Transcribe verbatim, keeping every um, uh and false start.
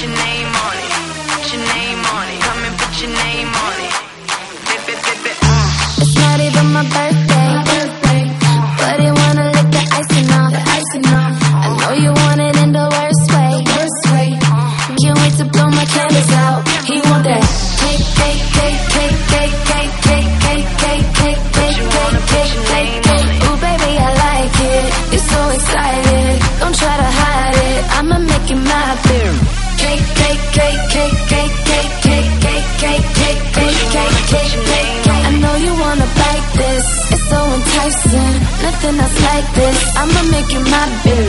your name on it. Put your name on it. Come and put your name on it. Bip, bip, bip, bip, uh. It's not even my birthday, but you wanna lick the icing off. I know you want it in the worst way. Can't wait to blow my candles out. He want that cake, cake, cake, cake, cake, cake, cake, cake, cake, cake, cake, cake, cake, cake, cake. Ooh, baby, I like it. You're so excited. Don't try to hide it. I'ma make it my beer. Cake, cake, cake, cake, cake, cake, cake, cake, cake, cake, cake, cake, cake, cake. I know you wanna bite this. It's so enticing. Nothing else like this. I'ma make it my beer.